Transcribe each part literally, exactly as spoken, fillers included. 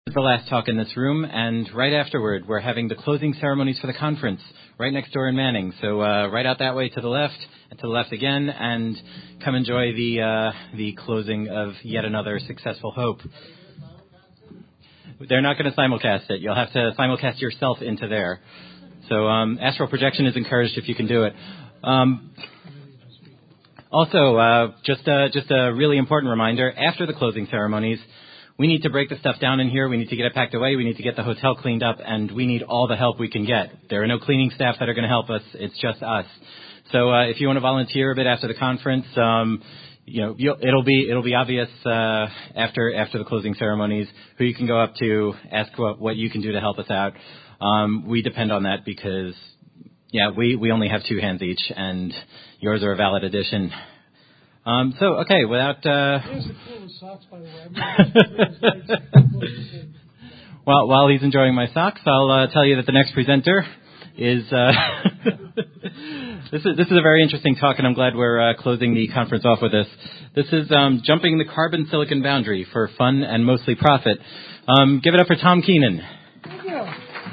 The last talk in this room, and right afterward, we're having the closing ceremonies for the conference right next door in Manning. So uh, right out that way to the left, and to the left again, and come enjoy the uh, the closing of yet another successful Hope. They're not going to simulcast it. You'll have to simulcast yourself into there. So um, astral projection is encouraged if you can do it. Um, also, uh, just uh, just a really important reminder: after the closing ceremonies, we need to break the stuff down in here. We need to get it packed away. We need to get the hotel cleaned up, and we need all the help we can get. There are no cleaning staff that are going to help us. It's just us. So uh, if you want to volunteer a bit after the conference, um, you know, you'll, it'll be it'll be obvious uh, after after the closing ceremonies who you can go up to, ask what, what you can do to help us out. Um, we depend on that because, yeah, we, we only have two hands each, and yours are a valid addition. Um, so, okay, without... Uh... Socks, by the way. Well, while he's enjoying my socks, I'll uh, tell you that the next presenter is... Uh... this is this is a very interesting talk, and I'm glad we're uh, closing the conference off with this. This is um, Jumping the Carbon-Silicon Boundary for Fun and Mostly Profit. Um, give it up for Tom Keenan. Thank you.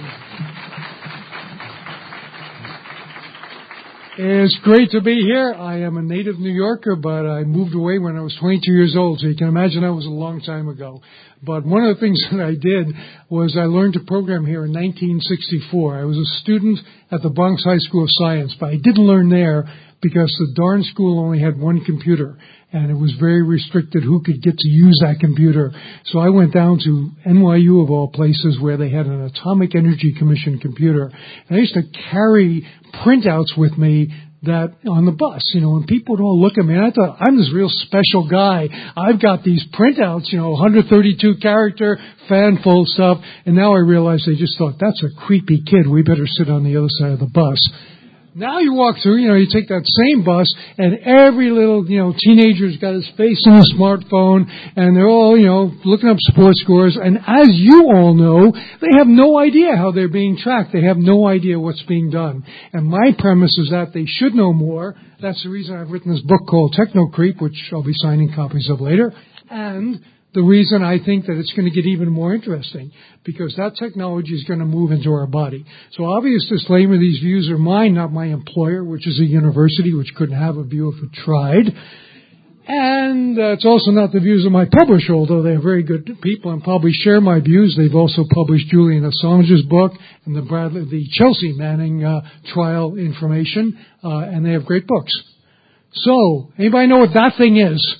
It's great to be here. I am a native New Yorker, but I moved away when I was twenty-two years old, so you can imagine that was a long time ago. But one of the things that I did was I learned to program here in nineteen sixty-four. I was a student at the Bronx High School of Science, but I didn't learn there because the darn school only had one computer, and it was very restricted who could get to use that computer. So I went down to N Y U, of all places, where they had an Atomic Energy Commission computer. And I used to carry printouts with me that on the bus, you know, and people would all look at me, and I thought, I'm this real special guy. I've got these printouts, you know, one hundred thirty-two character, fan-full stuff, and now I realize they just thought, that's a creepy kid. We better sit on the other side of the bus. Now you walk through, you know, you take that same bus, and every little, you know, teenager's got his face on a smartphone, and they're all, you know, looking up sports scores. And as you all know, they have no idea how they're being tracked. They have no idea what's being done. And my premise is that they should know more. That's the reason I've written this book called Techno Creep, which I'll be signing copies of later. And the reason I think that it's going to get even more interesting, because that technology is going to move into our body. So obvious disclaimer, these views are mine, not my employer, which is a university, which couldn't have a view if it tried. And uh, it's also not the views of my publisher, although they're very good people and probably share my views. They've also published Julian Assange's book and the Bradley, the Chelsea Manning uh, trial information, uh, and they have great books. So, anybody know what that thing is?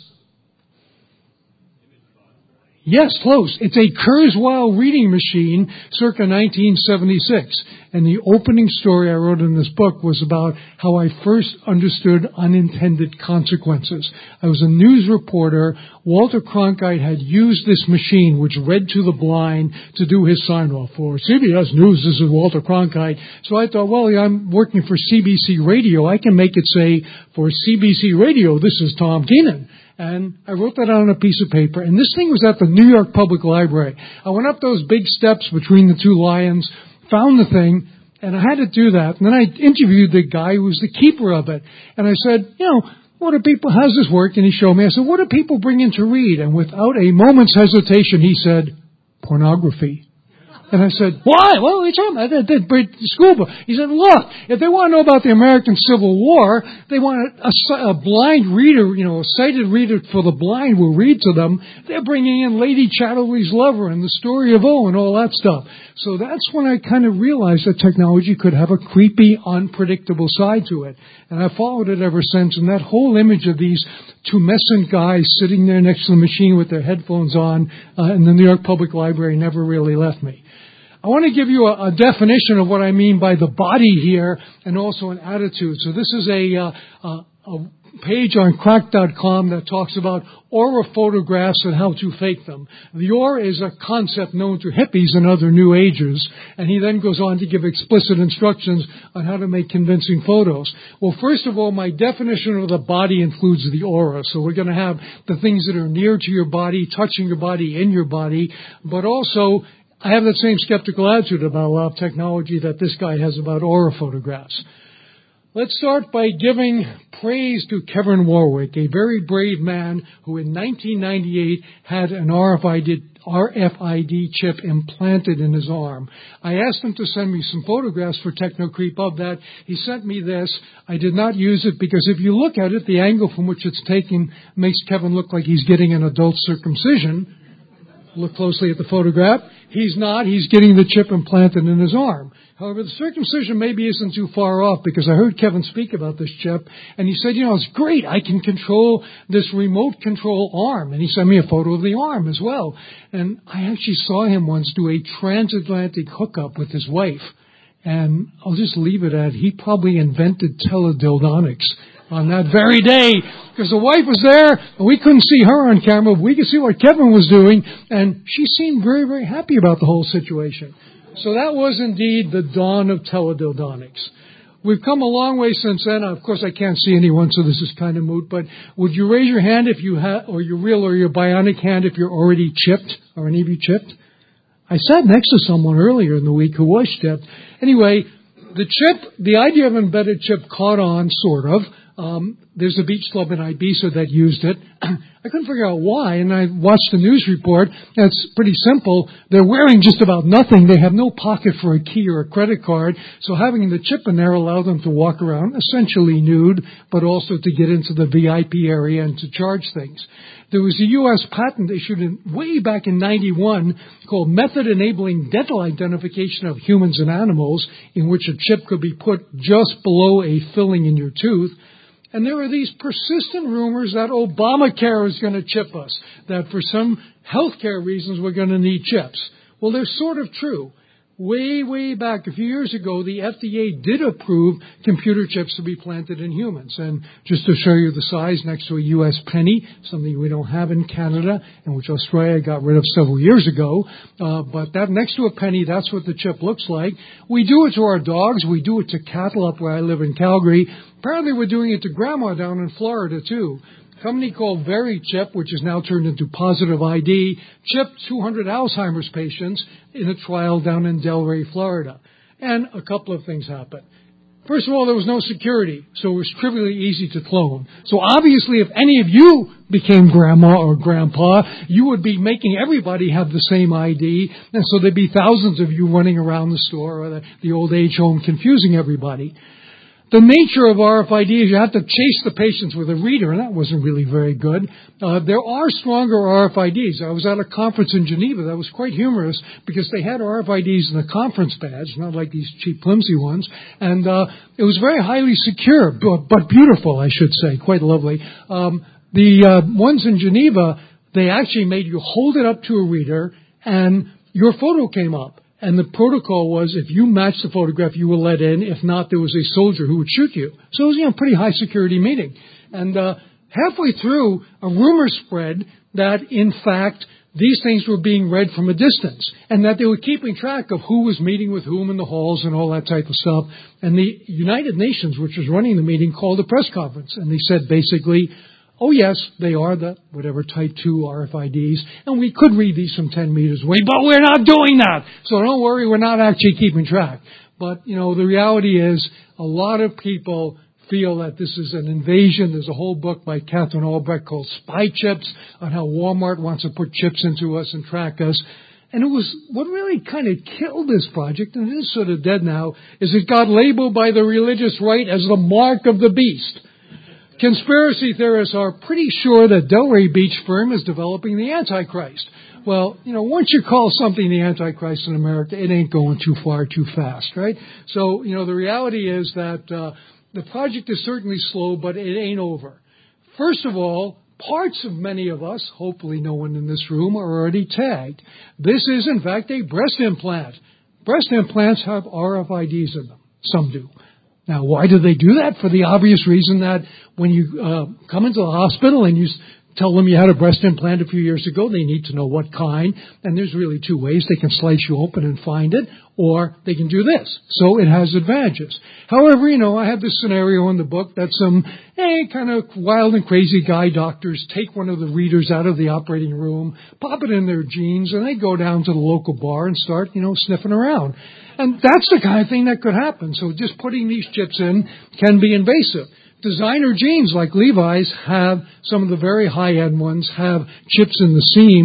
Yes, close. It's a Kurzweil reading machine circa nineteen seventy-six. And the opening story I wrote in this book was about how I first understood unintended consequences. I was a news reporter. Walter Cronkite had used this machine, which read to the blind, to do his sign-off. For C B S News, this is Walter Cronkite. So I thought, well, I'm working for C B C Radio. I can make it say, for C B C Radio, this is Tom Keenan. And I wrote that on a piece of paper. And this thing was at the New York Public Library. I went up those big steps between the two lions, found the thing, and I had to do that. And then I interviewed the guy who was the keeper of it. And I said, you know, what do people, how's this work? And he showed me. I said, what do people bring in to read? And without a moment's hesitation, he said, pornography. And I said, why? Well, what are you talking about? They did school book. He said, look, if they want to know about the American Civil War, they want a, a blind reader, you know, a sighted reader for the blind will read to them. They're bringing in Lady Chatterley's Lover and the Story of O and all that stuff. So that's when I kind of realized that technology could have a creepy, unpredictable side to it. And I followed it ever since. And that whole image of these tumescent guys sitting there next to the machine with their headphones on uh, in the New York Public Library never really left me. I want to give you a, a definition of what I mean by the body here and also an attitude. So this is a, uh, a, a page on crack dot com that talks about aura photographs and how to fake them. The aura is a concept known to hippies and other new agers, and he then goes on to give explicit instructions on how to make convincing photos. Well, first of all, my definition of the body includes the aura. So we're going to have the things that are near to your body, touching your body, in your body, but also I have that same skeptical attitude about a lot of technology that this guy has about aura photographs. Let's start by giving praise to Kevin Warwick, a very brave man who in nineteen ninety-eight had an R F I D R F I D chip implanted in his arm. I asked him to send me some photographs for TechnoCreep of that. He sent me this. I did not use it because if you look at it, the angle from which it's taken makes Kevin look like he's getting an adult circumcision. Look closely at the photograph. He's not. He's getting the chip implanted in his arm. However, the circumcision maybe isn't too far off because I heard Kevin speak about this chip, and he said, you know, it's great. I can control this remote control arm. And he sent me a photo of the arm as well. And I actually saw him once do a transatlantic hookup with his wife. And I'll just leave it at he probably invented teledildonics on that very day, because the wife was there, and we couldn't see her on camera, but we could see what Kevin was doing, and she seemed very, very happy about the whole situation. So that was indeed the dawn of teledildonics. We've come a long way since then. Of course, I can't see anyone, so this is kind of moot, but would you raise your hand if you have, or your real or your bionic hand if you're already chipped? Are any of you chipped? I sat next to someone earlier in the week who was chipped. Anyway, the chip, the idea of embedded chip caught on, sort of. Um, there's a beach club in Ibiza that used it. I couldn't figure out why, and I watched the news report. It's pretty simple. They're wearing just about nothing. They have no pocket for a key or a credit card, so having the chip in there allowed them to walk around essentially nude, but also to get into the V I P area and to charge things. There was a U S patent issued in, way back in ninety-one called Method Enabling Dental Identification of Humans and Animals, in which a chip could be put just below a filling in your tooth. And there are these persistent rumors that Obamacare is going to chip us, that for some healthcare reasons we're going to need chips. Well, they're sort of true. Way, way back, a few years ago, the F D A did approve computer chips to be planted in humans. And just to show you the size, next to a U S penny, something we don't have in Canada, and which Australia got rid of several years ago. Uh, but that next to a penny, that's what the chip looks like. We do it to our dogs. We do it to cattle up where I live in Calgary. Apparently we're doing it to Grandma down in Florida, too. A company called VeriChip, which is now turned into Positive I D, chipped two hundred Alzheimer's patients in a trial down in Delray, Florida. And a couple of things happened. First of all, there was no security, so it was trivially easy to clone. So obviously, if any of you became Grandma or Grandpa, you would be making everybody have the same I D, and so there'd be thousands of you running around the store or the, the old age home confusing everybody. The nature of R F I D is you have to chase the patients with a reader, and that wasn't really very good. Uh, there are stronger R F I Ds. I was at a conference in Geneva that was quite humorous because they had R F I Ds in a conference badge, not like these cheap, flimsy ones, and uh, it was very highly secure, but, but beautiful, I should say, quite lovely. Um, the uh, ones in Geneva, they actually made you hold it up to a reader, and your photo came up. And the protocol was if you matched the photograph, you were let in. If not, there was a soldier who would shoot you. So it was, you know, a pretty high security meeting. And uh, halfway through, a rumor spread that, in fact, these things were being read from a distance and that they were keeping track of who was meeting with whom in the halls and all that type of stuff. And the United Nations, which was running the meeting, called a press conference. And they said basically, oh, yes, they are the whatever type two R F I Ds, and we could read these from ten meters away, but we're not doing that. So don't worry, we're not actually keeping track. But, you know, the reality is a lot of people feel that this is an invasion. There's a whole book by Catherine Albrecht called Spy Chips on how Walmart wants to put chips into us and track us. And it was what really kind of killed this project, and it is sort of dead now, is it got labeled by the religious right as the mark of the beast. Conspiracy theorists are pretty sure that Delray Beach firm is developing the Antichrist. Well, you know, once you call something the Antichrist in America, it ain't going too far too fast, right? So, you know, the reality is that uh, the project is certainly slow, but it ain't over. First of all, parts of many of us, hopefully no one in this room, are already tagged. This is, in fact, a breast implant. Breast implants have R F I Ds in them. Some do. Now, why do they do that? For the obvious reason that when you uh, come into the hospital and you tell them you had a breast implant a few years ago, they need to know what kind. And there's really two ways. They can slice you open and find it, or they can do this. So it has advantages. However, you know, I have this scenario in the book that some eh, kind of wild and crazy guy doctors take one of the readers out of the operating room, pop it in their jeans, and they go down to the local bar and start, you know, sniffing around. And that's the kind of thing that could happen. So just putting these chips in can be invasive. Designer jeans like Levi's have, some of the very high-end ones have chips in the seam,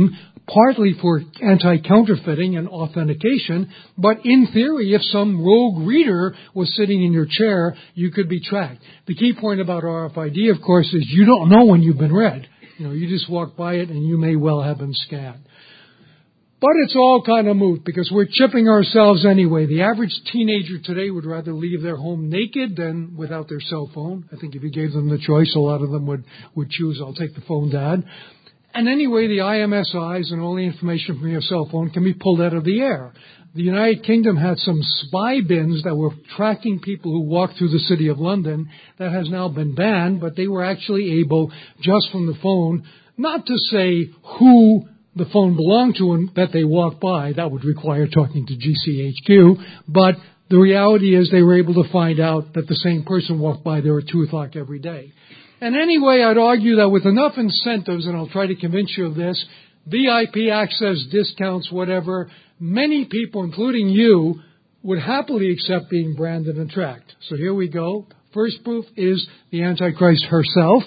partly for anti-counterfeiting and authentication, but in theory, if some rogue reader was sitting in your chair, you could be tracked. The key point about R F I D, of course, is you don't know when you've been read. You know, you just walk by it and you may well have been scanned. But it's all kind of moot because we're chipping ourselves anyway. The average teenager today would rather leave their home naked than without their cell phone. I think if you gave them the choice, a lot of them would, would choose, I'll take the phone, Dad. And anyway, the I M S Is and all the information from your cell phone can be pulled out of the air. The United Kingdom had some spy bins that were tracking people who walked through the city of London. That has now been banned, but they were actually able, just from the phone, not to say who the phone belonged to and that they walked by. That would require talking to G C H Q. But the reality is they were able to find out that the same person walked by there at two o'clock every day. And anyway, I'd argue that with enough incentives, and I'll try to convince you of this, V I P access, discounts, whatever, many people, including you, would happily accept being branded and tracked. So here we go. First proof is the Antichrist herself.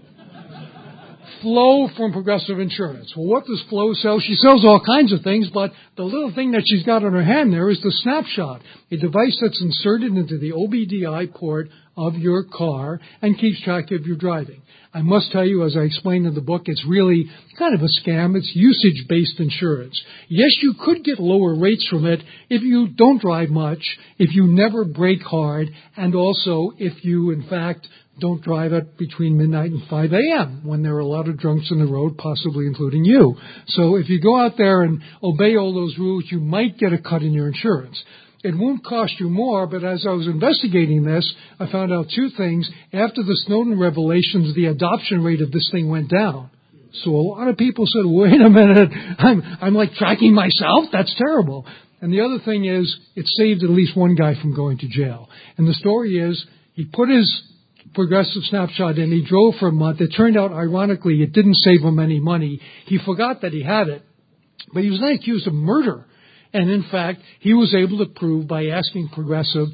Flo from Progressive Insurance. Well, what does Flo sell? She sells all kinds of things, but the little thing that she's got on her hand there is the Snapshot, a device that's inserted into the O B D I port of your car and keeps track of your driving. I must tell you, as I explained in the book, it's really kind of a scam. It's usage-based insurance. Yes, you could get lower rates from it if you don't drive much, if you never brake hard, and also if you, in fact, don't drive at between midnight and five a.m. when there are a lot of drunks on the road, possibly including you. So if you go out there and obey all those rules, you might get a cut in your insurance. It won't cost you more, but as I was investigating this, I found out two things. After the Snowden revelations, the adoption rate of this thing went down. So a lot of people said, wait a minute, I'm, I'm like tracking myself? That's terrible. And the other thing is, it saved at least one guy from going to jail. And the story is, he put his Progressive Snapshot in, he drove for a month. It turned out, ironically, it didn't save him any money. He forgot that he had it, but he was then accused of murder. And in fact, he was able to prove by asking Progressive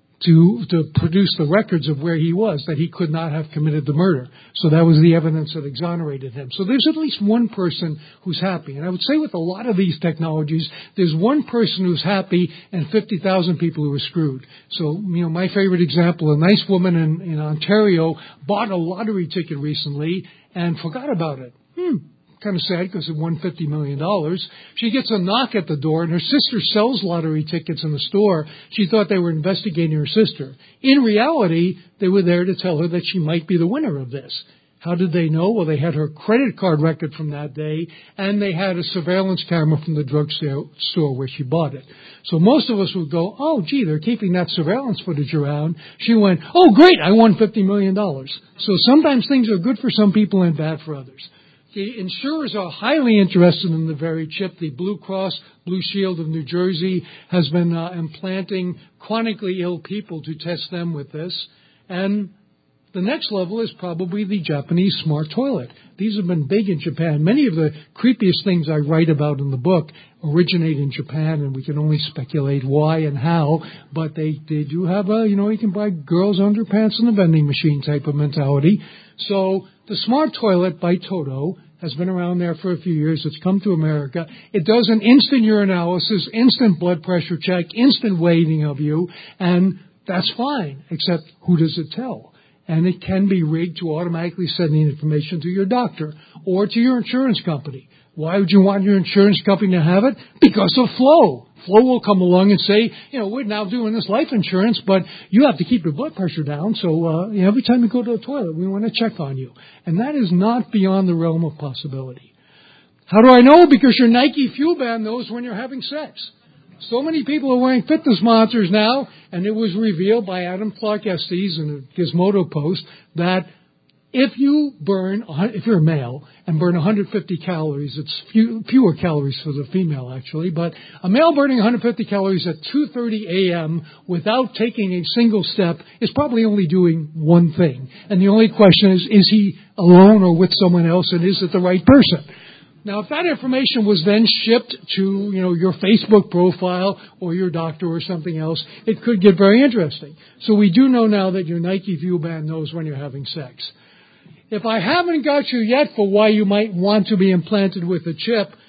to, to produce the records of where he was, that he could not have committed the murder. So that was the evidence that exonerated him. So there's at least one person who's happy. And I would say with a lot of these technologies, there's one person who's happy and fifty thousand people who are screwed. So, you know, my favorite example, a nice woman in, in Ontario bought a lottery ticket recently and forgot about it. Hmm. Kind of sad because it won fifty million dollars. She gets a knock at the door, and her sister sells lottery tickets in the store. She thought they were investigating her sister. In reality, they were there to tell her that she might be the winner of this. How did they know? Well, they had her credit card record from that day, and they had a surveillance camera from the drugstore where she bought it. So most of us would go, oh, gee, they're keeping that surveillance footage around. She went, oh, great, I won fifty million dollars. So sometimes things are good for some people and bad for others. The insurers are highly interested in the very chip. The Blue Cross Blue Shield of New Jersey has been uh, implanting chronically ill people to test them with this. And the next level is probably the Japanese smart toilet. These have been big in Japan. Many of the creepiest things I write about in the book originate in Japan, and we can only speculate why and how. But they, they do have a, you know, you can buy girls' underpants in a vending machine type of mentality. So the smart toilet by Toto has been around there for a few years. It's come to America. It does an instant urinalysis, instant blood pressure check, instant weighing of you, and that's fine, except who does it tell? And it can be rigged to automatically send the information to your doctor or to your insurance company. Why would you want your insurance company to have it? Because of Flo. Flo will come along and say, you know, we're now doing this life insurance, but you have to keep your blood pressure down. So uh, you know, every time you go to the toilet, we want to check on you. And that is not beyond the realm of possibility. How do I know? Because your Nike Fuel Band knows when you're having sex. So many people are wearing fitness monitors now, and it was revealed by Adam Clark Estes in a Gizmodo post that if you burn, if you're a male and burn one hundred fifty calories, it's few, fewer calories for the female actually, but a male burning one hundred fifty calories at two thirty a.m. without taking a single step is probably only doing one thing. And the only question is, is he alone or with someone else, and is it the right person? Now, if that information was then shipped to, you know, your Facebook profile or your doctor or something else, it could get very interesting. So we do know now that your Nike Fuel Band knows when you're having sex. If I haven't got you yet for why you might want to be implanted with a chip,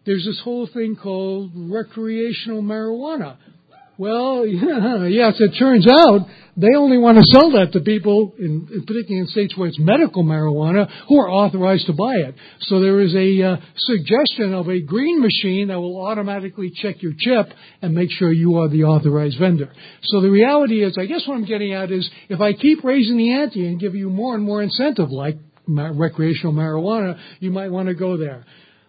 there's this whole thing called recreational marijuana. Well, yeah, yes, it turns out they only want to sell that to people, in, particularly in states where it's medical marijuana, who are authorized to buy it. So there is a uh, suggestion of a green machine that will automatically check your chip and make sure you are the authorized vendor. So the reality is, I guess what I'm getting at is, if I keep raising the ante and give you more and more incentive, like ma- recreational marijuana, you might want to go there.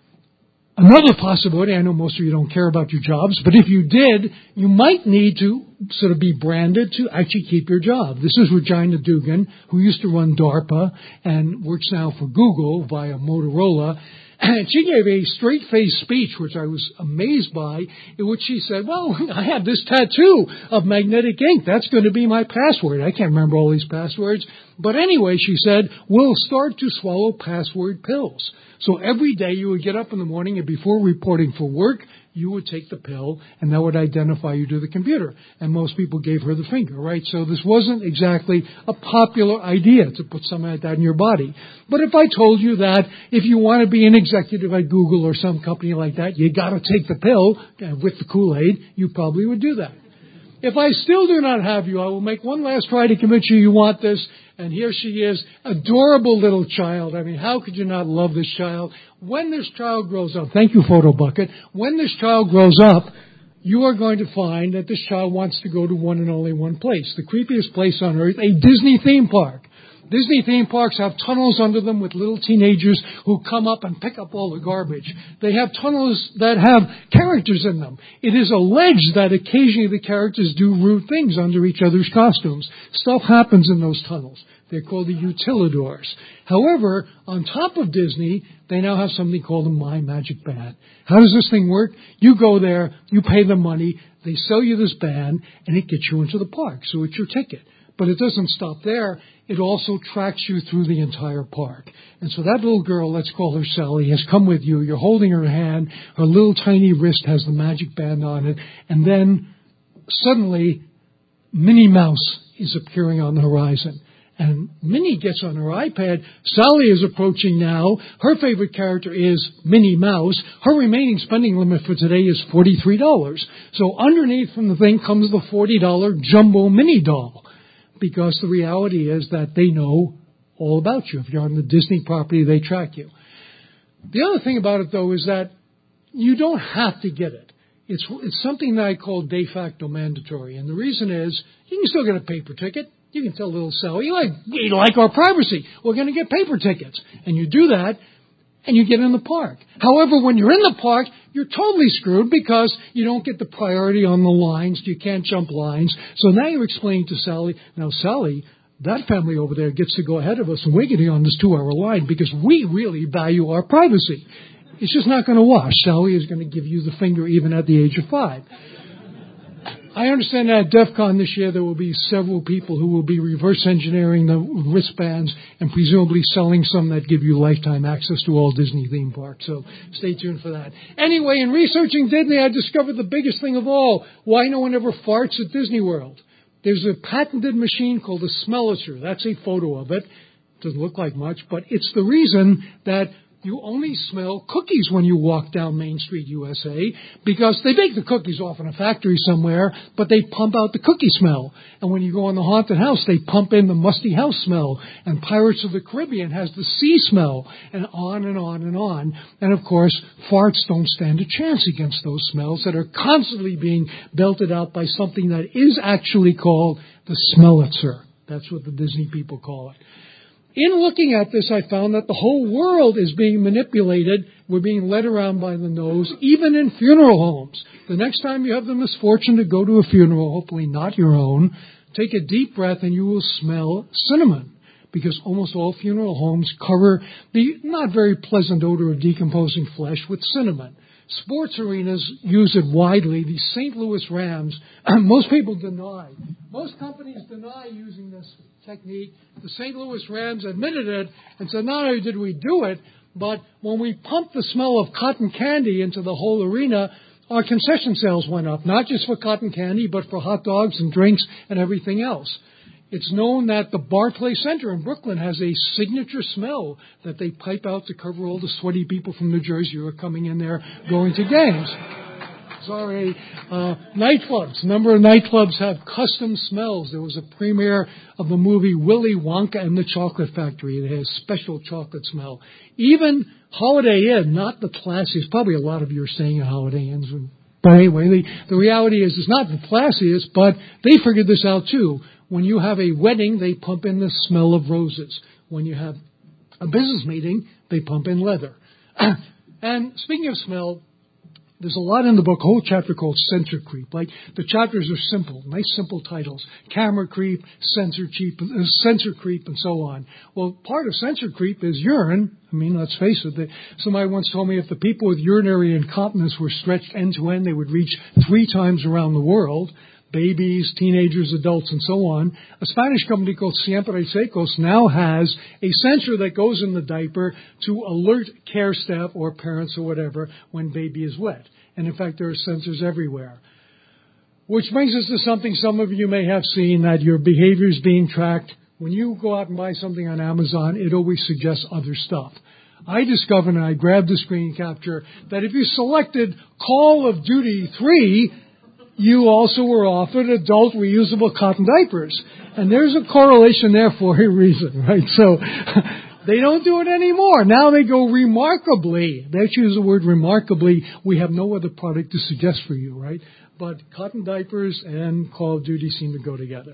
Another possibility, I know most of you don't care about your jobs, but if you did, you might need to sort of be branded to actually keep your job. This is Regina Dugan, who used to run DARPA and works now for Google via Motorola. And she gave a straight-faced speech, which I was amazed by, in which she said, well, I have this tattoo of magnetic ink. That's going to be my password. I can't remember all these passwords. But anyway, she said, we'll start to swallow password pills. So every day you would get up in the morning and before reporting for work, you would take the pill and that would identify you to the computer. And most people gave her the finger, right? So this wasn't exactly a popular idea to put something like that in your body. But if I told you that if you want to be an executive at Google or some company like that, you got to take the pill with the Kool-Aid, you probably would do that. If I still do not have you, I will make one last try to convince you you want this. And here she is, adorable little child. I mean, how could you not love this child? When this child grows up, thank you, Photo Bucket. When this child grows up, you are going to find that this child wants to go to one and only one place, the creepiest place on earth, a Disney theme park. Disney theme parks have tunnels under them with little teenagers who come up and pick up all the garbage. They have tunnels that have characters in them. It is alleged that occasionally the characters do rude things under each other's costumes. Stuff happens in those tunnels. They're called the utilidors. However, on top of Disney, they now have something called the My Magic Band. How does this thing work? You go there, you pay the money, they sell you this band, and it gets you into the park. So it's your ticket. But it doesn't stop there. It also tracks you through the entire park. And so that little girl, let's call her Sally, has come with you. You're holding her hand. Her little tiny wrist has the magic band on it. And then suddenly, Minnie Mouse is appearing on the horizon. And Minnie gets on her iPad. Sally is approaching now. Her favorite character is Minnie Mouse. Her remaining spending limit for today is forty-three dollars. So underneath from the thing comes the forty dollars jumbo Minnie doll. Because the reality is that they know all about you. If you're on the Disney property, they track you. The other thing about it, though, is that you don't have to get it. It's, it's something that I call de facto mandatory. And the reason is, you can still get a paper ticket. You can tell little Sally, you like, we like our privacy. We're going to get paper tickets. And you do that, and you get in the park. However, when you're in the park, you're totally screwed because you don't get the priority on the lines. You can't jump lines. So now you're explaining to Sally, now, Sally, that family over there gets to go ahead of us, and we're getting on this two-hour line because we really value our privacy. It's just not going to wash. Sally is going to give you the finger even at the age of five. I understand that at DEF CON this year there will be several people who will be reverse engineering the wristbands and presumably selling some that give you lifetime access to all Disney theme parks. So stay tuned for that. Anyway, in researching Disney, I discovered the biggest thing of all, why no one ever farts at Disney World. There's a patented machine called the Smelliture. That's a photo of it. Doesn't look like much, but it's the reason that you only smell cookies when you walk down Main Street, U S A, because they bake the cookies off in a factory somewhere, but they pump out the cookie smell. And when you go in the haunted house, they pump in the musty house smell. And Pirates of the Caribbean has the sea smell, and on and on and on. And, of course, farts don't stand a chance against those smells that are constantly being belted out by something that is actually called the Smelliture. That's what the Disney people call it. In looking at this, I found that the whole world is being manipulated. We're being led around by the nose, even in funeral homes. The next time you have the misfortune to go to a funeral, hopefully not your own, take a deep breath and you will smell cinnamon. Because almost all funeral homes cover the not very pleasant odor of decomposing flesh with cinnamon. Sports arenas use it widely. The Saint Louis Rams, most people deny. Most companies deny using this technique. The Saint Louis Rams admitted it and said, not only did we do it, but when we pumped the smell of cotton candy into the whole arena, our concession sales went up, not just for cotton candy, but for hot dogs and drinks and everything else. It's known that the Barclay Center in Brooklyn has a signature smell that they pipe out to cover all the sweaty people from New Jersey who are coming in there going to games. Sorry. Uh, nightclubs. A number of nightclubs have custom smells. There was a premiere of the movie Willy Wonka and the Chocolate Factory. It has special chocolate smell. Even Holiday Inn, not the classiest. Probably a lot of you are staying at Holiday Inns. But anyway, the, the reality is it's not the classiest, but they figured this out too. When you have a wedding, they pump in the smell of roses. When you have a business meeting, they pump in leather. And speaking of smell, there's a lot in the book, a whole chapter called Sensor Creep. Like, the chapters are simple, nice simple titles. Camera Creep, Sensor Creep, uh, Sensor Creep, and so on. Well, part of Sensor Creep is urine. I mean, let's face it. They, somebody once told me if the people with urinary incontinence were stretched end to end, they would reach three times around the world. Babies, teenagers, adults, and so on. A Spanish company called Siempre Secos now has a sensor that goes in the diaper to alert care staff or parents or whatever when baby is wet. And in fact, there are sensors everywhere. Which brings us to something some of you may have seen, that your behavior is being tracked. When you go out and buy something on Amazon, it always suggests other stuff. I discovered, and I grabbed the screen capture, that if you selected Call of Duty three, you also were offered adult reusable cotton diapers. And there's a correlation there for a reason, right? So they don't do it anymore. Now they go remarkably. They use the word remarkably. We have no other product to suggest for you, right? But cotton diapers and Call of Duty seem to go together.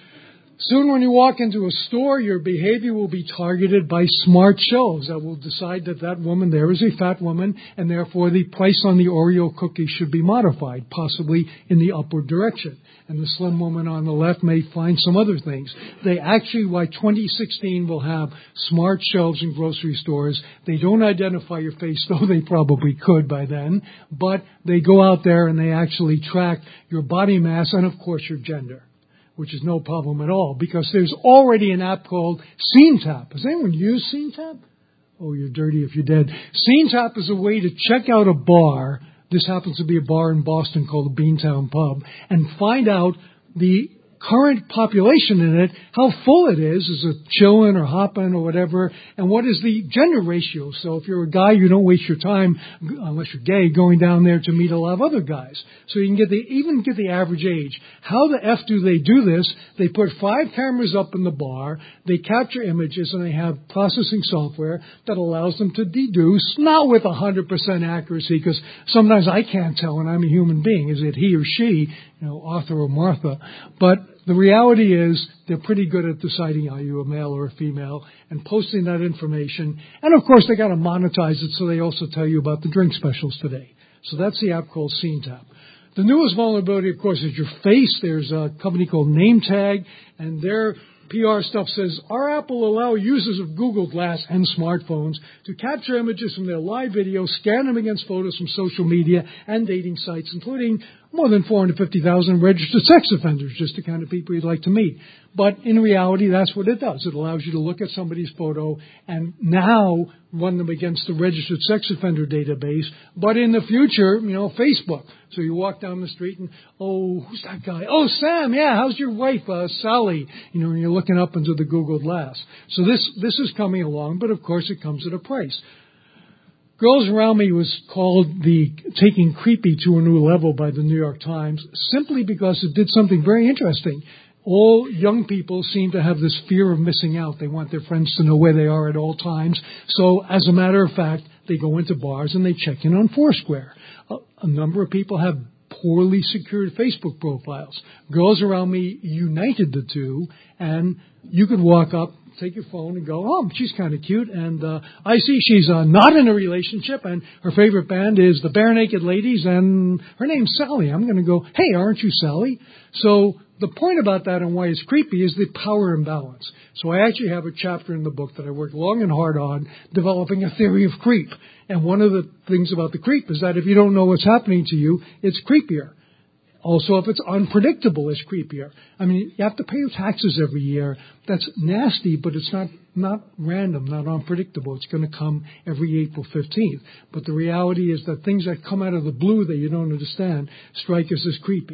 Soon when you walk into a store, your behavior will be targeted by smart shelves that will decide that that woman there is a fat woman, and therefore the price on the Oreo cookie should be modified, possibly in the upward direction. And the slim woman on the left may find some other things. They actually, by twenty sixteen, will have smart shelves in grocery stores. They don't identify your face, though they probably could by then, but they go out there and they actually track your body mass and, of course, your gender, which is no problem at all, because there's already an app called SceneTap. Has anyone used SceneTap? Oh, you're dirty if you're dead. SceneTap is a way to check out a bar. This happens to be a bar in Boston called the Beantown Pub, and find out the current population in it, how full it is, is it chillin' or hoppin' or whatever, and what is the gender ratio. So if you're a guy, you don't waste your time, unless you're gay, going down there to meet a lot of other guys. So you can get the, even get the average age. How the F do they do this? They put five cameras up in the bar, they capture images, and they have processing software that allows them to deduce, not with one hundred percent accuracy, because sometimes I can't tell when I'm a human being, is it he or she, you know, Arthur or Martha, but the reality is they're pretty good at deciding are you a male or a female and posting that information. And, of course, they got to monetize it, so they also tell you about the drink specials today. So that's the app called SceneTap. The newest vulnerability, of course, is your face. There's a company called NameTag, and their P R stuff says, our app will allow users of Google Glass and smartphones to capture images from their live videos, scan them against photos from social media and dating sites, including more than four hundred fifty thousand registered sex offenders, just the kind of people you'd like to meet. But in reality, that's what it does. It allows you to look at somebody's photo and now run them against the registered sex offender database. But in the future, you know, Facebook. So you walk down the street and, oh, who's that guy? Oh, Sam, yeah, how's your wife, uh, Sally? You know, and you're looking up into the Google Glass. So this, this is coming along, but of course it comes at a price. Girls Around Me was called the Taking Creepy to a New Level by the New York Times simply because it did something very interesting. All young people seem to have this fear of missing out. They want their friends to know where they are at all times. So, as a matter of fact, they go into bars and they check in on Foursquare. A, a number of people have poorly secured Facebook profiles. Girls Around Me united the two, and you could walk up, take your phone and go, oh, she's kind of cute. And uh, I see she's uh, not in a relationship, and her favorite band is the Bare Naked Ladies, and her name's Sally. I'm going to go, hey, aren't you Sally? So the point about that and why it's creepy is the power imbalance. So I actually have a chapter in the book that I worked long and hard on, developing a theory of creep. And one of the things about the creep is that if you don't know what's happening to you, it's creepier. Also, if it's unpredictable, it's creepier. I mean, you have to pay your taxes every year. That's nasty, but it's not, not random, not unpredictable. It's going to come every April fifteenth. But the reality is that things that come out of the blue that you don't understand strike us as creepy.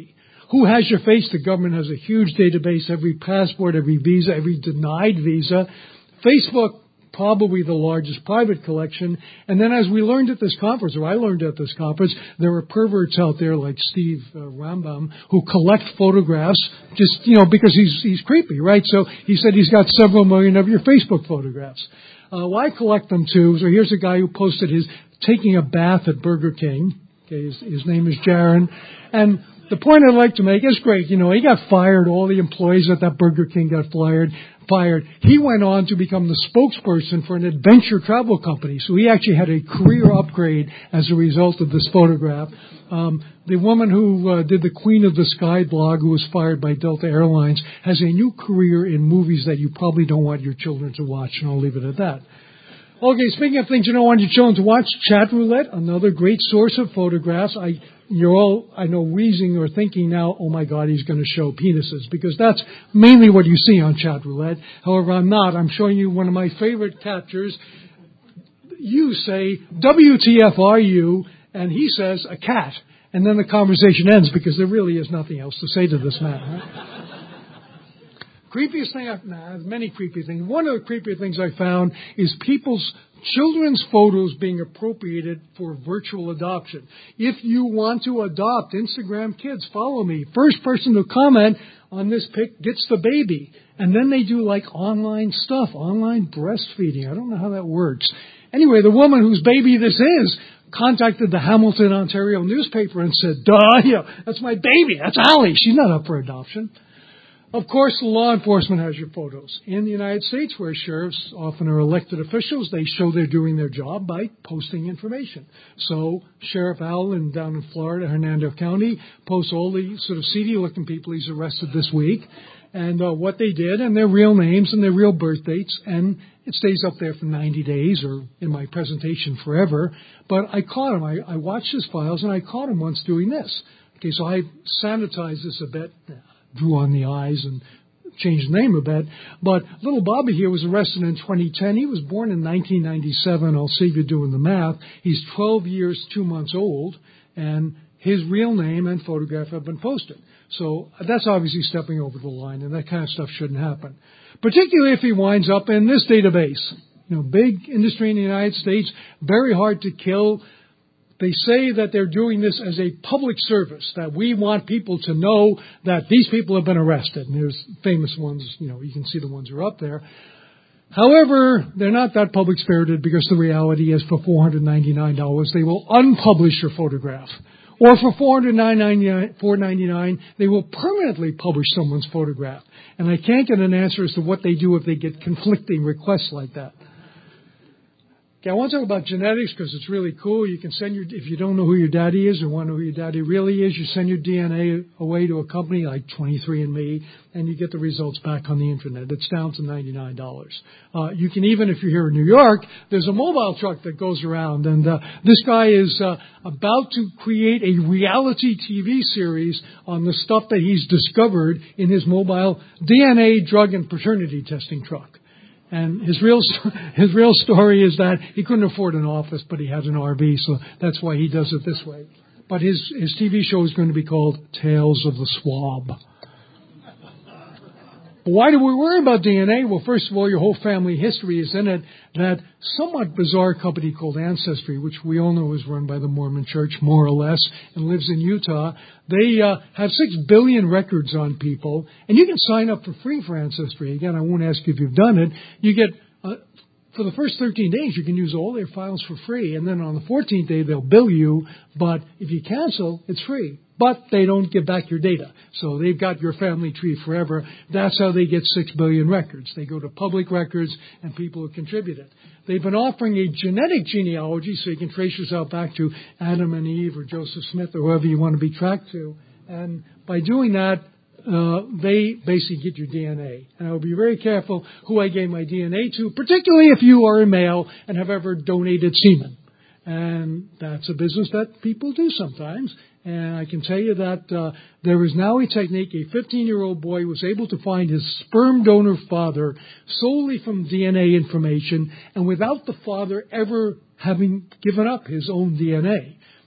who has your face? The government has a huge database, every passport, every visa, every denied visa. Facebook, probably the largest private collection. And then as we learned at this conference, or I learned at this conference, there are perverts out there like Steve uh, Rambam who collect photographs just, you know, because he's he's creepy, right? So he said he's got several million of your Facebook photographs. Uh, well, I collect them too. So here's a guy who posted his taking a bath at Burger King. Okay, his, his name is Jaron. And the point I'd like to make is great. You know, he got fired. All the employees at that Burger King got fired. Fired. He went on to become the spokesperson for an adventure travel company. So he actually had a career upgrade as a result of this photograph. Um, the woman who uh, did the Queen of the Sky blog, who was fired by Delta Airlines, has a new career in movies that you probably don't want your children to watch, and I'll leave it at that. Okay, speaking of things you don't want your children to watch, Chat Roulette, another great source of photographs. I, you're all, I know, wheezing or thinking now, oh my God, he's going to show penises, because that's mainly what you see on Chat Roulette. However, I'm not. I'm showing you one of my favorite captures. You say, W T F are you? And he says, a cat. And then the conversation ends, because there really is nothing else to say to this man, right? Creepiest thing, I've, nah, there's many creepy things. One of the creepier things I found is people's children's photos being appropriated for virtual adoption. If you want to adopt Instagram kids, follow me. First person to comment on this pic gets the baby. And then they do like online stuff, online breastfeeding. I don't know how that works. Anyway, the woman whose baby this is contacted the Hamilton, Ontario newspaper and said, duh, yeah, that's my baby. That's Allie. She's not up for adoption. Of course, law enforcement has your photos. In the United States, where sheriffs often are elected officials, they show they're doing their job by posting information. So Sheriff Allen down in Florida, Hernando County, posts all the sort of seedy-looking people he's arrested this week and uh, what they did and their real names and their real birth dates. And it stays up there for ninety days or in my presentation forever. But I caught him. I, I watched his files, and I caught him once doing this. Okay, so I sanitized this a bit. Drew on the eyes and changed the name a bit. But little Bobby here was arrested in twenty ten. He was born in nineteen ninety-seven. I'll save you doing the math. He's twelve years, two months old, and his real name and photograph have been posted. So that's obviously stepping over the line, and that kind of stuff shouldn't happen, particularly if he winds up in this database. You know, big industry in the United States, very hard to kill. They say that they're doing this as a public service, that we want people to know that these people have been arrested. And there's famous ones, you know, you can see the ones that are up there. However, they're not that public-spirited, because the reality is for four hundred ninety-nine dollars, they will unpublish your photograph. Or for four hundred ninety-nine dollars, they will permanently publish someone's photograph. And I can't get an answer as to what they do if they get conflicting requests like that. Okay, I want to talk about genetics because it's really cool. You can send your, if you don't know who your daddy is or want to know who your daddy really is, you send your D N A away to a company like twenty-three and me, and you get the results back on the internet. It's down to ninety-nine dollars. Uh, you can even, if you're here in New York, there's a mobile truck that goes around, and uh, this guy is uh, about to create a reality T V series on the stuff that he's discovered in his mobile D N A drug and paternity testing truck. And his real his real story is that he couldn't afford an office, but he has an R V, so that's why he does it this way. But his, his T V show is going to be called Tales of the Swab. Why do we worry about D N A? Well, first of all, your whole family history is in it. That somewhat bizarre company called Ancestry, which we all know is run by the Mormon Church, more or less, and lives in Utah. They uh, have six billion records on people, and you can sign up for free for Ancestry. Again, I won't ask you if you've done it. You get, uh, for the first thirteen days, you can use all their files for free, and then on the fourteenth day, they'll bill you, but if you cancel, it's free. But they don't give back your data. So they've got your family tree forever. That's how they get six billion records. They go to public records and people who contributed. They've been offering a genetic genealogy so you can trace yourself back to Adam and Eve or Joseph Smith or whoever you want to be tracked to. And by doing that, uh, they basically get your D N A. And I will be very careful who I gave my D N A to, particularly if you are a male and have ever donated semen. And that's a business that people do sometimes. And I can tell you that uh, there is now a technique. A fifteen-year-old boy was able to find his sperm donor father solely from D N A information and without the father ever having given up his own D N A.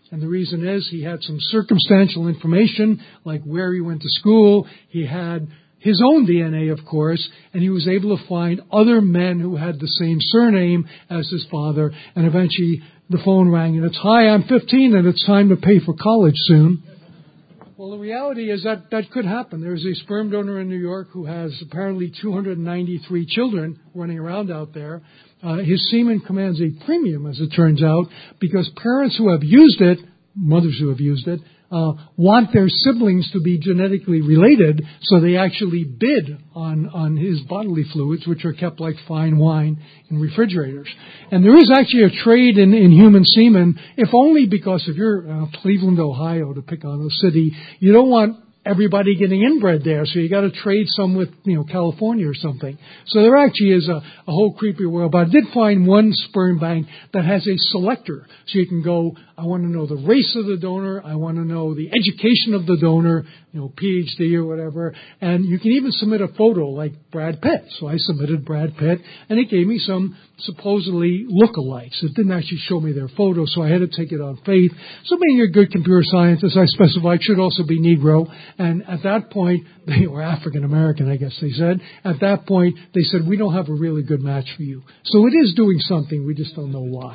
And the reason is he had some circumstantial information, like where he went to school. He had his own D N A, of course, and he was able to find other men who had the same surname as his father. And eventually the phone rang, and it's, "Hi, I'm fifteen, and it's time to pay for college soon." Well, the reality is that that could happen. There's a sperm donor in New York who has apparently two hundred ninety-three children running around out there. Uh, his semen commands a premium, as it turns out, because parents who have used it, mothers who have used it, uh, want their siblings to be genetically related, so they actually bid on, on his bodily fluids, which are kept like fine wine in refrigerators. And there is actually a trade in, in human semen, if only because if you're uh, Cleveland, Ohio, to pick on a city, you don't want everybody getting inbred there, so you got to trade some with, you know, California or something. So there actually is a, a whole creepy world. But I did find one sperm bank that has a selector, so you can go, I want to know the race of the donor, I want to know the education of the donor, you know, P H D or whatever, and you can even submit a photo like Brad Pitt. So I submitted Brad Pitt, and it gave me some supposedly lookalikes. It didn't actually show me their photo, so I had to take it on faith. So being a good computer scientist, I specified should also be Negro, and at that point, they were African American, I guess they said. At that point, they said, we don't have a really good match for you. So it is doing something, we just don't know what.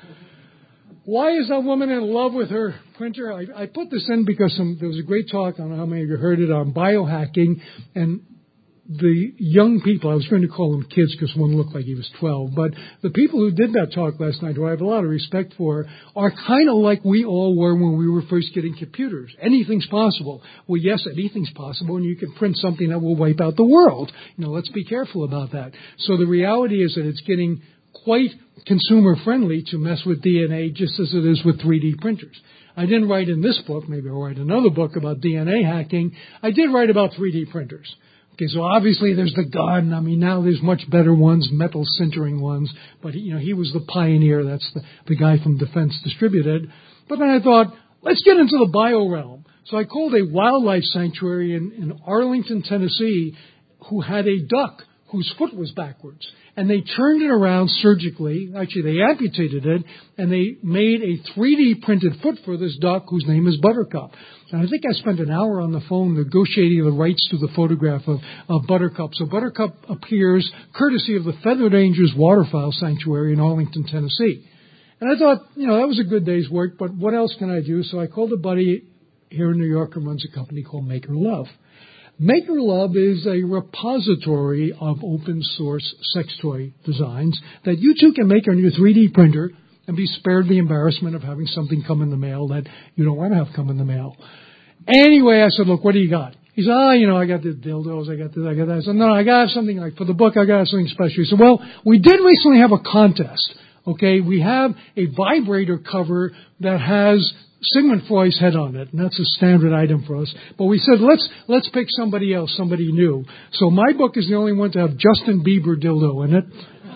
Why is that woman in love with her printer? I, I put this in because some, there was a great talk, I don't know how many of you heard it, on biohacking, and the young people, I was going to call them kids because one looked like he was twelve, but the people who did that talk last night, who I have a lot of respect for, are kind of like we all were when we were first getting computers. Anything's possible. Well, yes, anything's possible, and you can print something that will wipe out the world. You know, let's be careful about that. So the reality is that it's getting quite consumer friendly to mess with D N A just as it is with three D printers. I didn't write in this book, maybe I'll write another book about D N A hacking. I did write about three D printers. Okay, so obviously there's the gun. I mean, now there's much better ones, metal sintering ones. But, you know, he was the pioneer. That's the, the guy from Defense Distributed. But then I thought, let's get into the bio realm. So I called a wildlife sanctuary in, in Arlington, Tennessee, who had a duck whose foot was backwards. And they turned it around surgically. Actually, they amputated it, and they made a three D printed foot for this duck whose name is Buttercup. And I think I spent an hour on the phone negotiating the rights to the photograph of, of Buttercup. So Buttercup appears courtesy of the Feathered Angels Waterfowl Sanctuary in Arlington, Tennessee. And I thought, you know, that was a good day's work, but what else can I do? So I called a buddy here in New York who runs a company called Maker Love. Maker Love is a repository of open source sex toy designs that you too can make on your three D printer and be spared the embarrassment of having something come in the mail that you don't want to have come in the mail. Anyway, I said, look, what do you got? He said, oh, you know, I got the dildos, I got this, I got that. I said, no, I got to have something like, for the book, I got to have something special. He said, well, we did recently have a contest. Okay, we have a vibrator cover that has Sigmund Freud's head on it, and that's a standard item for us. But we said, let's let's pick somebody else, somebody new. So my book is the only one to have Justin Bieber dildo in it.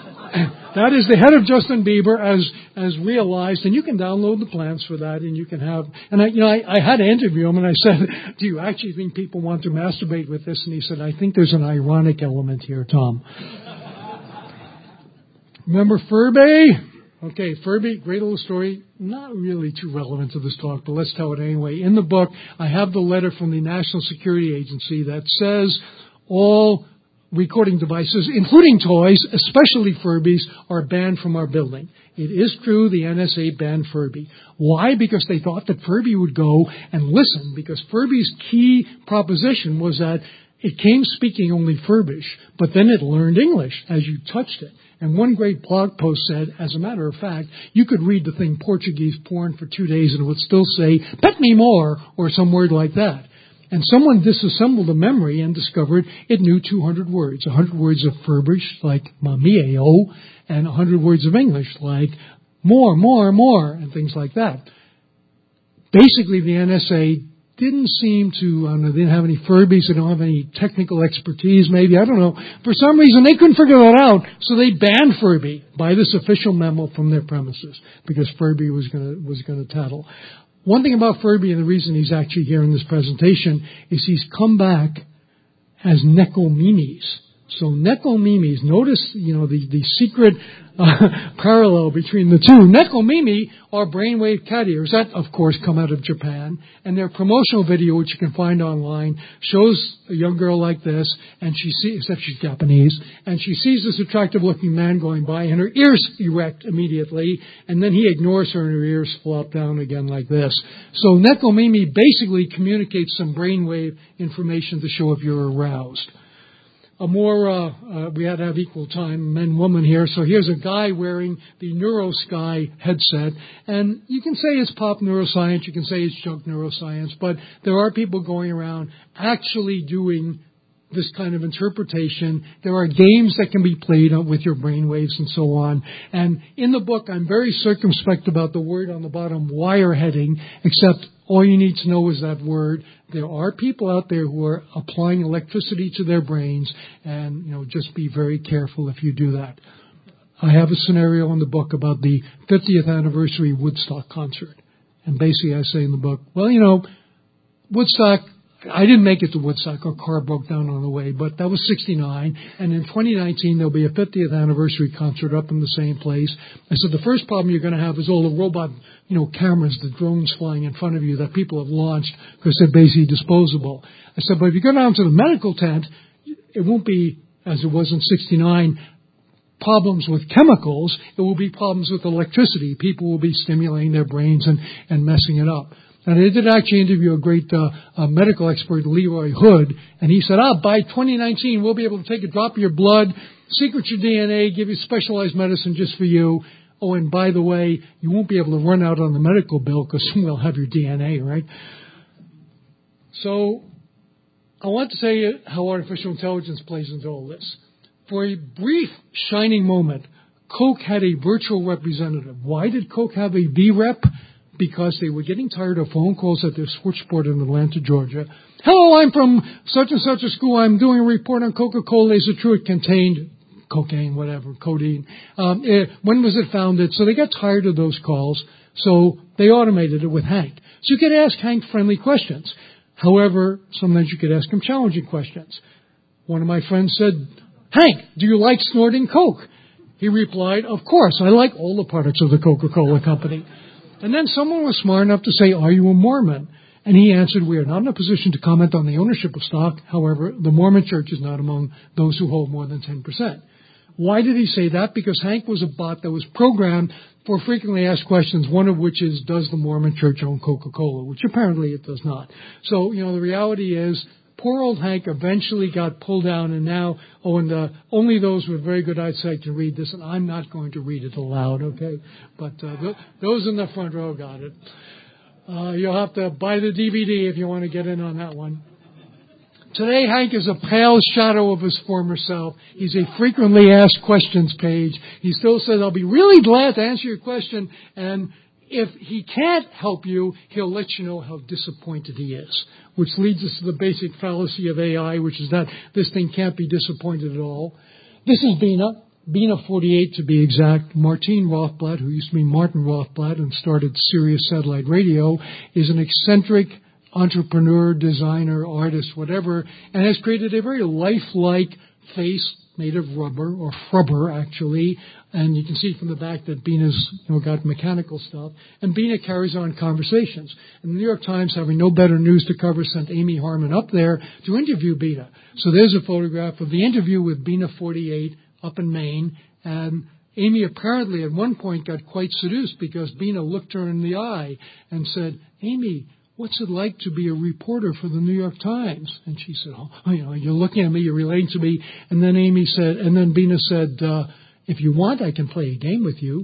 That is the head of Justin Bieber as as realized, and you can download the plans for that, and you can have. And I, you know, I, I had to interview him, and I said, "Do you actually think people want to masturbate with this?" And he said, "I think there's an ironic element here, Tom." Remember Furby? Okay, Furby, great little story. Not really too relevant to this talk, but let's tell it anyway. In the book, I have the letter from the National Security Agency that says all recording devices, including toys, especially Furbies, are banned from our building. It is true the N S A banned Furby. Why? Because they thought that Furby would go and listen, because Furby's key proposition was that it came speaking only Furbish, but then it learned English as you touched it. And one great blog post said, as a matter of fact, you could read the thing Portuguese porn for two days and it would still say, pet me more, or some word like that. And someone disassembled a memory and discovered it knew two hundred words. one hundred words of Furbish, like mamie-o, and one hundred words of English, like more, more, more, and things like that. Basically, the N S A didn't seem to, I don't know, they didn't have any Furbies, they don't have any technical expertise, maybe, I don't know. For some reason, they couldn't figure that out, so they banned Furby by this official memo from their premises, because Furby was going to was going to tattle. One thing about Furby, and the reason he's actually here in this presentation, is he's come back as Nekomemes. So Nekomemes, notice, you know, the, the secret uh, parallel between the two. Nekomimi are brainwave carriers that, of course, come out of Japan. And their promotional video, which you can find online, shows a young girl like this, and she sees, except she's Japanese, and she sees this attractive-looking man going by, and her ears erect immediately, and then he ignores her, and her ears flop down again like this. So Nekomimi basically communicates some brainwave information to show if you're aroused. A more, uh, uh, we had to have equal time, men, woman here. So here's a guy wearing the NeuroSky headset. And you can say it's pop neuroscience, you can say it's junk neuroscience, but there are people going around actually doing this kind of interpretation. There are games that can be played with your brainwaves and so on. And in the book, I'm very circumspect about the word on the bottom, wireheading, except all you need to know is that word. There are people out there who are applying electricity to their brains, and, you know, just be very careful if you do that. I have a scenario in the book about the fiftieth anniversary Woodstock concert. And basically I say in the book, well, you know, Woodstock, I didn't make it to Woodstock. Our car broke down on the way, but that was sixty-nine. And in twenty nineteen, there'll be a fiftieth anniversary concert up in the same place. I said, the first problem you're going to have is all the robot, you know, cameras, the drones flying in front of you that people have launched because they're basically disposable. I said, but if you go down to the medical tent, it won't be, as it was in sixty-nine, problems with chemicals. It will be problems with electricity. People will be stimulating their brains and, and messing it up. And I did actually interview a great uh, uh, medical expert, Leroy Hood, and he said, ah, by twenty nineteen, we'll be able to take a drop of your blood, secret your D N A, give you specialized medicine just for you. Oh, and by the way, you won't be able to run out on the medical bill because we'll have your D N A, right? So I want to say how artificial intelligence plays into all this. For a brief, shining moment, Coke had a virtual representative. Why did Coke have a V-rep? Because they were getting tired of phone calls at their switchboard in Atlanta, Georgia. Hello, I'm from such and such a school. I'm doing a report on Coca-Cola. Is it true it contained cocaine, whatever, codeine? Um, it, when was it founded? So they got tired of those calls, so they automated it with Hank. So you could ask Hank friendly questions. However, sometimes you could ask him challenging questions. One of my friends said, Hank, do you like snorting Coke? He replied, of course, I like all the products of the Coca-Cola company. And then someone was smart enough to say, are you a Mormon? And he answered, we are not in a position to comment on the ownership of stock. However, the Mormon Church is not among those who hold more than ten percent. Why did he say that? Because Hank was a bot that was programmed for frequently asked questions, one of which is, does the Mormon Church own Coca-Cola? Which apparently it does not. So, you know, the reality is, poor old Hank eventually got pulled down, and now, oh, and uh, only those with very good eyesight can read this, and I'm not going to read it aloud, okay? But uh, th- those in the front row got it. Uh, you'll have to buy the D V D if you want to get in on that one. Today, Hank is a pale shadow of his former self. He's a frequently asked questions page. He still says, I'll be really glad to answer your question, and if he can't help you, he'll let you know how disappointed he is, which leads us to the basic fallacy of A I, which is that this thing can't be disappointed at all. This is Bina, Bina forty-eight to be exact. Martine Rothblatt, who used to be Martin Rothblatt and started Sirius Satellite Radio, is an eccentric entrepreneur, designer, artist, whatever, and has created a very lifelike face made of rubber, or frubber, actually. And you can see from the back that Bina's, you know, got mechanical stuff. And Bina carries on conversations. And the New York Times, having no better news to cover, sent Amy Harmon up there to interview Bina. So there's a photograph of the interview with Bina forty-eight up in Maine. And Amy apparently at one point got quite seduced because Bina looked her in the eye and said, Amy, what's it like to be a reporter for the New York Times? And she said, oh, you know, you're looking at me, you're relating to me. And then Amy said, and then Bina said, uh, if you want, I can play a game with you.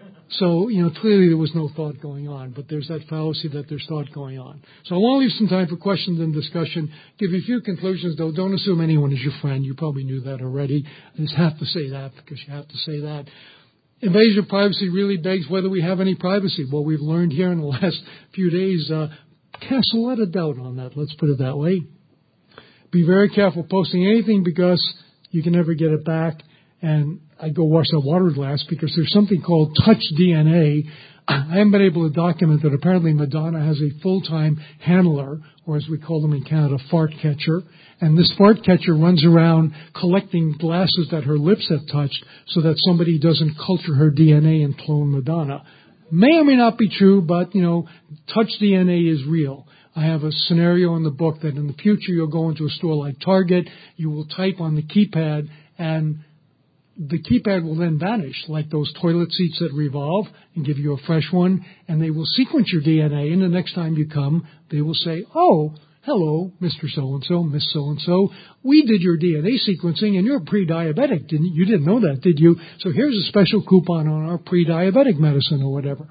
So, you know, clearly there was no thought going on, but there's that fallacy that there's thought going on. So I want to leave some time for questions and discussion. Give you a few conclusions, though. Don't assume anyone is your friend. You probably knew that already. I just have to say that because you have to say that. Invasion of privacy really begs whether we have any privacy. Well, we've learned here in the last few days, uh, cast a lot of doubt on that, let's put it that way. Be very careful posting anything because you can never get it back. And I go wash that water glass because there's something called touch D N A. I haven't been able to document that apparently Madonna has a full-time handler, or as we call them in Canada, fart catcher. And this fart catcher runs around collecting glasses that her lips have touched so that somebody doesn't culture her D N A and clone Madonna. May or may not be true, but, you know, touch D N A is real. I have a scenario in the book that in the future you'll go into a store like Target, you will type on the keypad, and the keypad will then vanish, like those toilet seats that revolve, and give you a fresh one, and they will sequence your D N A, and the next time you come, they will say, oh, hello, Mister So-and-so, Miss So-and-so, we did your D N A sequencing, and you're pre-diabetic. Didn't, you didn't know that, did you? So here's a special coupon on our pre-diabetic medicine or whatever.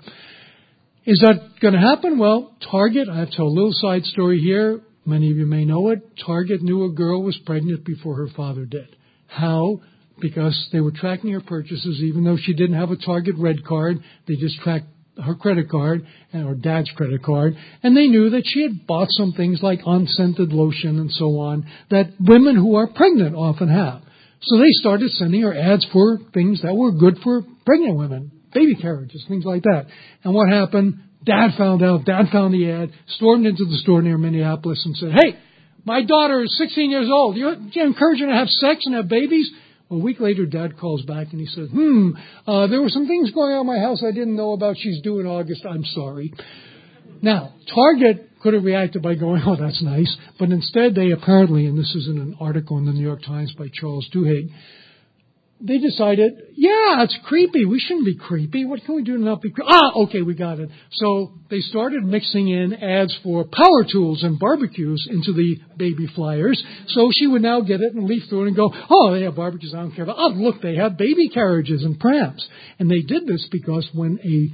Is that going to happen? Well, Target, I have to tell a little side story here. Many of you may know it. Target knew a girl was pregnant before her father did. How? Because they were tracking her purchases, even though she didn't have a Target red card. They just tracked her credit card, and her dad's credit card, and they knew that she had bought some things like unscented lotion and so on that women who are pregnant often have. So they started sending her ads for things that were good for pregnant women, baby carriages, things like that. And what happened? Dad found out. Dad found the ad, stormed into the store near Minneapolis and said, hey, my daughter is sixteen years old. You, you encourage her to have sex and have babies? Well, a week later, Dad calls back and he says, hmm, uh, there were some things going on in my house I didn't know about. She's due in August. I'm sorry. Now, Target could have reacted by going, oh, that's nice. But instead, they apparently, and this is in an article in the New York Times by Charles Duhigg, they decided, yeah, it's creepy. We shouldn't be creepy. What can we do to not be creepy? Ah, okay, we got it. So they started mixing in ads for power tools and barbecues into the baby flyers. So she would now get it and leaf through it and go, oh, they have barbecues. I don't care about. Oh, look, they have baby carriages and prams. And they did this because when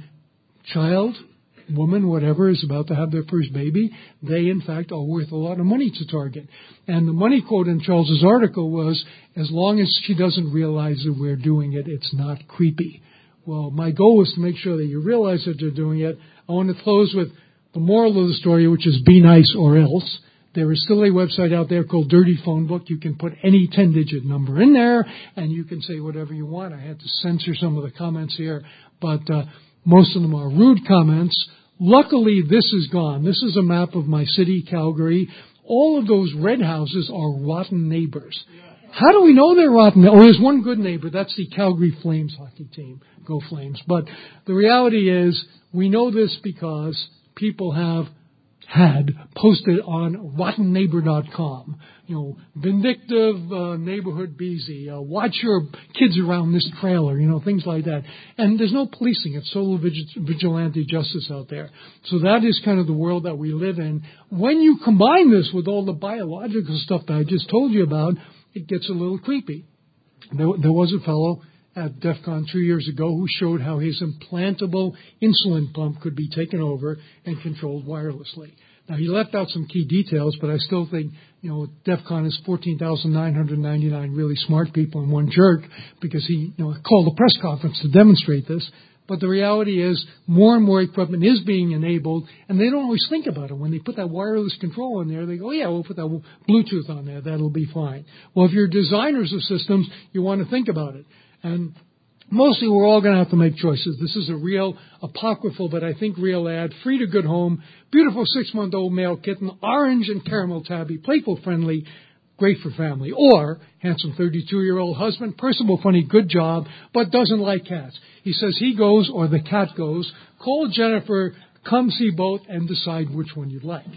a child, woman, whatever, is about to have their first baby, they, in fact, are worth a lot of money to Target. And the money quote in Charles's article was, as long as she doesn't realize that we're doing it, it's not creepy. Well, my goal is to make sure that you realize that they're doing it. I want to close with the moral of the story, which is be nice or else. There is still a website out there called Dirty Phone Book. You can put any ten-digit number in there, and you can say whatever you want. I had to censor some of the comments here, but uh, most of them are rude comments. Luckily, this is gone. This is a map of my city, Calgary. All of those red houses are rotten neighbors. How do we know they're rotten? Oh, there's one good neighbor. That's the Calgary Flames hockey team. Go Flames. But the reality is, we know this because people have had posted on rotten neighbor dot com. You know, vindictive uh, neighborhood busy. Uh, watch your kids around this trailer. You know, things like that. And there's no policing. It's solo vigilante justice out there. So that is kind of the world that we live in. When you combine this with all the biological stuff that I just told you about, it gets a little creepy. There, there was a fellow at DEF CON two years ago who showed how his implantable insulin pump could be taken over and controlled wirelessly. Now, he left out some key details, but I still think, you know, DEF CON is fourteen thousand nine hundred ninety-nine really smart people and one jerk because he, you know, called a press conference to demonstrate this. But the reality is more and more equipment is being enabled, and they don't always think about it. When they put that wireless control in there, they go, oh, yeah, we'll put that Bluetooth on there. That'll be fine. Well, if you're designers of systems, you want to think about it. And mostly we're all going to have to make choices. This is a real apocryphal, but I think real ad. Free to good home, beautiful six-month-old male kitten, orange and caramel tabby, playful, friendly, great for family. Or handsome thirty-two-year-old husband, personable, funny, good job, but doesn't like cats. He says he goes or the cat goes. Call Jennifer, come see both, and decide which one you'd like.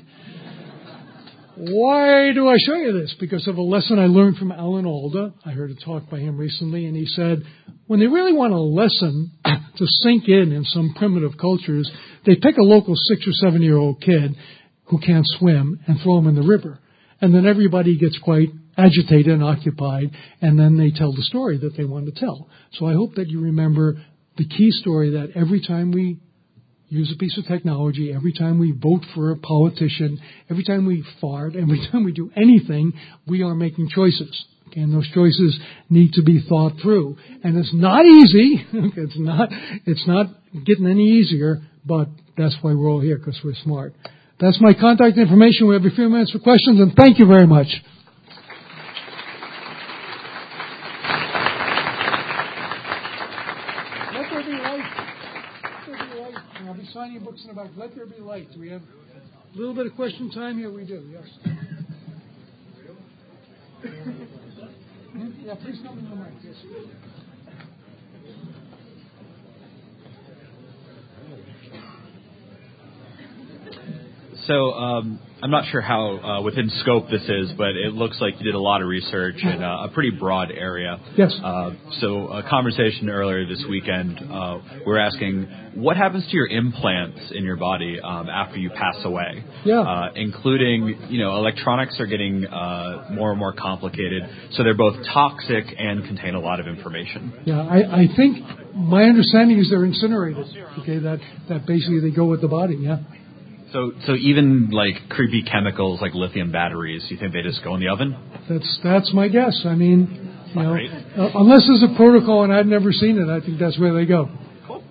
Why do I show you this? Because of a lesson I learned from Alan Alda. I heard a talk by him recently, and he said, when they really want a lesson to sink in in some primitive cultures, they pick a local six or seven-year-old kid who can't swim and throw him in the river. And then everybody gets quite agitated and occupied, and then they tell the story that they want to tell. So I hope that you remember the key story that every time we use a piece of technology, every time we vote for a politician, every time we fart, every time we do anything, we are making choices. Okay, and those choices need to be thought through. And it's not easy. It's not, it's not getting any easier, but that's why we're all here, because we're smart. That's my contact information. We have a few minutes for questions, and thank you very much. Let there be light. Let there be light. back. Let there be light. Do we have a little bit of question time here? We do, yes. Yeah, please come in the mic, yes. So um, I'm not sure how uh, within scope this is, but it looks like you did a lot of research in uh, a pretty broad area. Yes. Uh, so a conversation earlier this weekend, uh, we're asking, what happens to your implants in your body um, after you pass away? Yeah. Uh, including, you know, electronics are getting uh, more and more complicated, so they're both toxic and contain a lot of information. Yeah, I, I think my understanding is they're incinerated. Okay, that that basically they go with the body. Yeah. So, so even like creepy chemicals like lithium batteries, you think they just go in the oven? That's that's my guess. I mean, you know, Right. uh, unless there's a protocol and I've never seen it, I think that's where they go. Cool.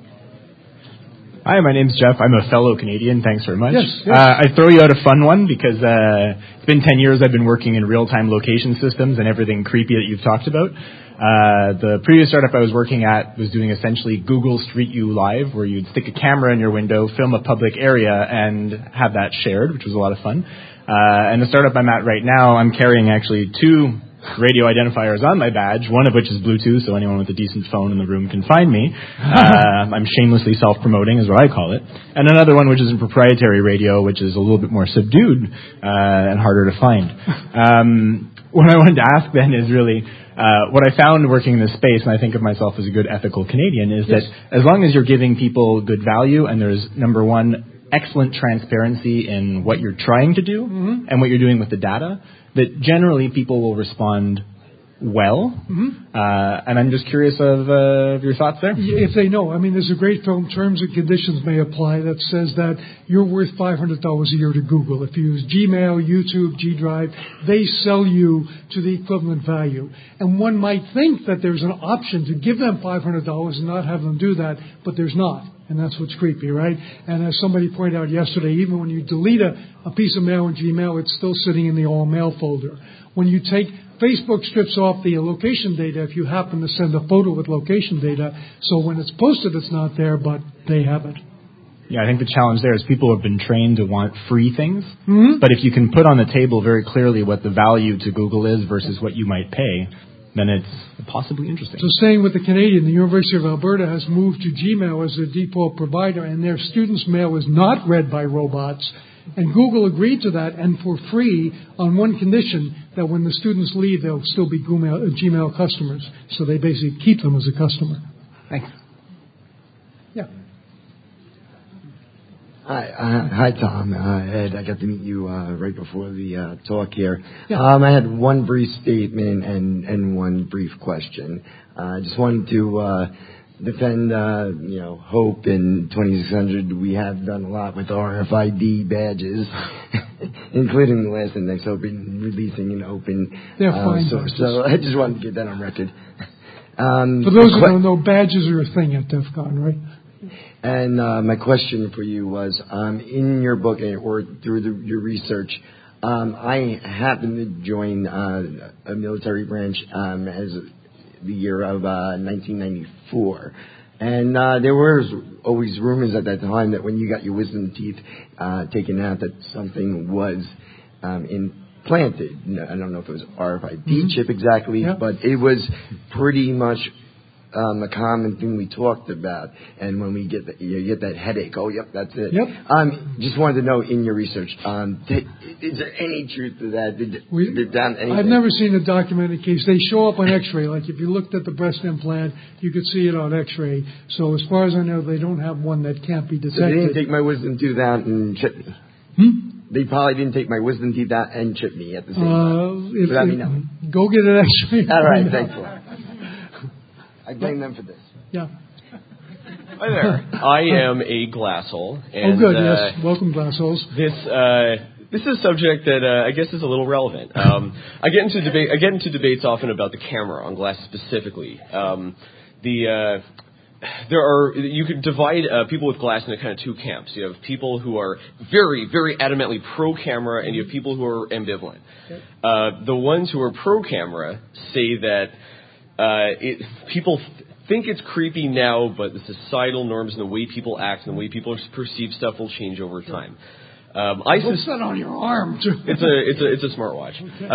Hi, my name's Jeff. I'm a fellow Canadian. Thanks very much. Yes, yes. Uh, I throw you out a fun one because uh, it's been ten years I've been working in real-time location systems and everything creepy that you've talked about. Uh, the previous startup I was working at was doing essentially Google Street View Live, where you'd stick a camera in your window, film a public area, and have that shared, which was a lot of fun. Uh, and the startup I'm at right now, I'm carrying actually two radio identifiers on my badge, one of which is Bluetooth, so anyone with a decent phone in the room can find me. Uh, I'm shamelessly self-promoting, is what I call it. And another one which is a proprietary radio, which is a little bit more subdued uh, and harder to find. Um, what I wanted to ask then is really, uh, what I found working in this space, and I think of myself as a good ethical Canadian, is Yes. that as long as you're giving people good value and there's, number one, excellent transparency in what you're trying to do Mm-hmm. and what you're doing with the data, that generally people will respond well. Mm-hmm. Uh, and I'm just curious of, uh, of your thoughts there. If they know. I mean, there's a great film, Terms and Conditions May Apply, that says that you're worth five hundred dollars a year to Google. If you use Gmail, YouTube, G Drive, they sell you to the equivalent value. And one might think that there's an option to give them five hundred dollars and not have them do that, but there's not. And that's what's creepy, right? And as somebody pointed out yesterday, even when you delete a, a piece of mail in Gmail, it's still sitting in the all mail folder. When you take Facebook strips off the location data if you happen to send a photo with location data, so when it's posted, it's not there, but they have it. Yeah, I think the challenge there is people have been trained to want free things. Mm-hmm. But if you can put on the table very clearly what the value to Google is versus what you might pay, then it's possibly interesting. So staying with the Canadian, the University of Alberta has moved to Gmail as their default provider, and their students' mail is not read by robots. And Google agreed to that, and for free, on one condition, that when the students leave, they'll still be Gmail, Gmail customers. So they basically keep them as a customer. Thanks. Yeah. Hi, uh, hi, Tom. Uh, Ed, I got to meet you uh, right before the uh, talk here. Yeah. Um, I had one brief statement and, and one brief question. Uh, I just wanted to uh, defend, uh, you know, Hope in twenty-six hundred. We have done a lot with R F I D badges, including the last Index Open, releasing an open They're uh, fine source. badges. So I just wanted to get that on record. Um, For those who que- don't know, badges are a thing at DEF CON, right? And uh, my question for you was, um, in your book or through the, your research, um, I happened to join uh, a military branch um, as the year of uh, nineteen ninety-four. And uh, there were always rumors at that time that when you got your wisdom teeth uh, taken out, that something was um, implanted. I don't know if it was R F I D Mm-hmm. chip exactly, Yeah. but it was pretty much Um, a common thing we talked about, and when we get the, you get that headache, oh, yep, that's it. Yep. Um, just wanted to know in your research, um, did, is there any truth to that? Did, We, did down anything? I've never seen a documented case. They show up on X-ray. Like if you looked at the breast implant, you could see it on X-ray. So as far as I know, they don't have one that can't be So they detected. didn't take my wisdom tooth out and chip me. Hmm? They probably didn't take my wisdom teeth out and chip me at the same Uh, time. if, Without me knowing. Go get an X-ray. All right, Find thanks out. a lot. I blame them for this. Yeah. Hi there. I am a glasshole. And, oh, good. uh, Yes. Welcome, glassholes. This uh, this is a subject that uh, I guess is a little relevant. Um, I get into debate. I get into debates often about the camera on glass specifically. Um, the uh, there are you could divide uh, people with glass into kind of two camps. You have people who are very, very adamantly pro camera, and you have people who are ambivalent. Uh, the ones who are pro camera say that uh, it, people think it's creepy now, but the societal norms and the way people act and the way people perceive stuff will change over time. Um, I What's that on your arm? It's a it's a it's a smartwatch.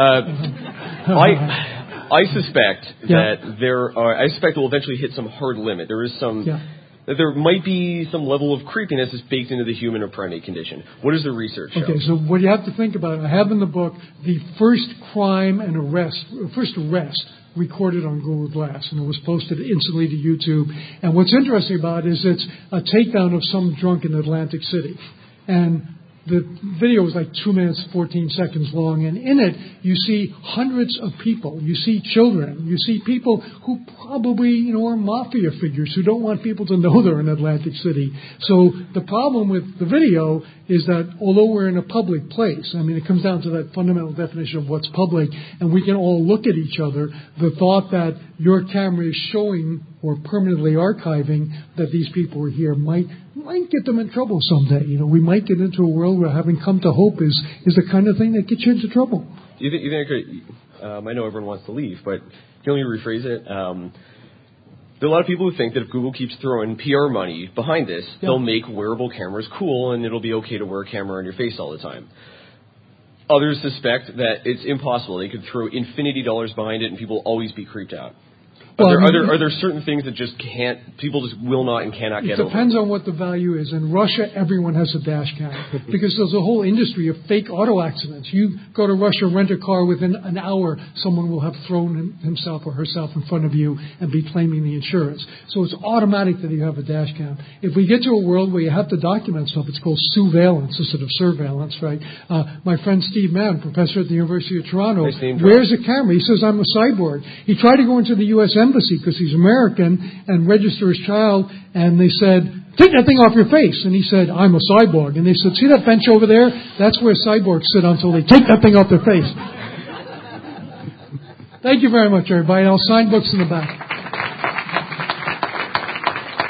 Uh, I I suspect Yeah. that there are. I suspect it will eventually hit some hard limit. There is some. Yeah. That there might be some level of creepiness that's baked into the human or primate condition. What does the research show? Okay, so what you have to think about, I have in the book the first crime and arrest, first arrest recorded on Google Glass, and it was posted instantly to YouTube. And what's interesting about it is it's a takedown of some drunk in Atlantic City. And the video was like two minutes, fourteen seconds long, and in it you see hundreds of people. You see children. You see people who probably, you know, are mafia figures who don't want people to know they're in Atlantic City. So the problem with the video is that although we're in a public place, I mean, it comes down to that fundamental definition of what's public, and we can all look at each other, the thought that your camera is showing or permanently archiving that these people were here might might get them in trouble someday. You know, we might get into a world where having come to hope is, is the kind of thing that gets you into trouble. You think, you think I could, um, I know everyone wants to leave, but can you rephrase it? Um, there are a lot of people who think that if Google keeps throwing P R money behind this, yeah. they'll make wearable cameras cool and it'll be okay to wear a camera on your face all the time. Others suspect that it's impossible. They could throw infinity dollars behind it and people will always be creeped out. Are, Well, there, I are, mean, there, are there certain things that just can't, people just will not and cannot get It over? depends on what the value is. In Russia, everyone has a dash cam because there's a whole industry of fake auto accidents. You go to Russia, rent a car, within an hour, someone will have thrown him, himself or herself in front of you and be claiming the insurance. So it's automatic that you have a dash cam. If we get to a world where you have to document stuff, it's called surveillance instead of surveillance, right? Uh, my friend Steve Mann, professor at the University of Toronto, Nice name drop. wears a camera. He says, I'm a cyborg. He tried to go into the U S Embassy because he's American and register his child, and they said, take that thing off your face. And he said, I'm a cyborg. And they said, see that bench over there? That's where cyborgs sit until they take that thing off their face. Thank you very much, everybody. I'll sign books in the back.